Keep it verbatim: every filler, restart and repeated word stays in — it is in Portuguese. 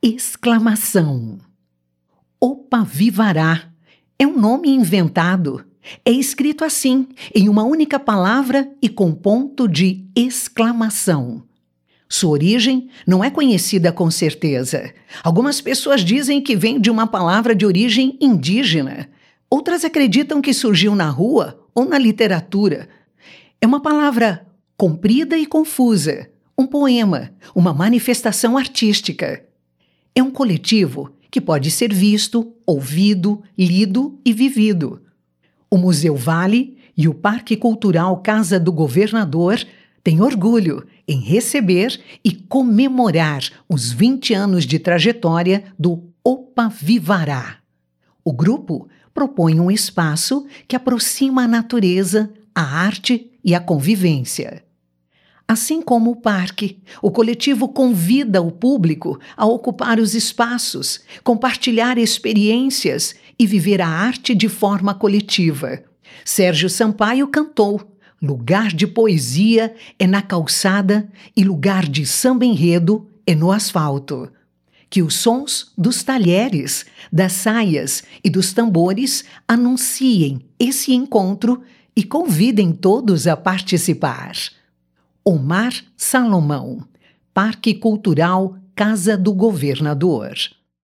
Exclamação. Opavivará é um nome inventado. É escrito assim, em uma única palavra e com ponto de exclamação. Sua origem não é conhecida com certeza. Algumas pessoas dizem que vem de uma palavra de origem indígena. Outras acreditam que surgiu na rua ou na literatura. É uma palavra comprida e confusa, um poema, uma manifestação artística. É um coletivo que pode ser visto, ouvido, lido e vivido. O Museu Vale e o Parque Cultural Casa do Governador têm orgulho em receber e comemorar os vinte anos de trajetória do Opavivará. O grupo propõe um espaço que aproxima a natureza, a arte e a convivência. Assim como o parque, o coletivo convida o público a ocupar os espaços, compartilhar experiências e viver a arte de forma coletiva. Sérgio Sampaio cantou: lugar de poesia é na calçada e lugar de samba-enredo é no asfalto. Que os sons dos talheres, das saias e dos tambores anunciem esse encontro e convidem todos a participar. Omar Salomão, Parque Cultural Casa do Governador.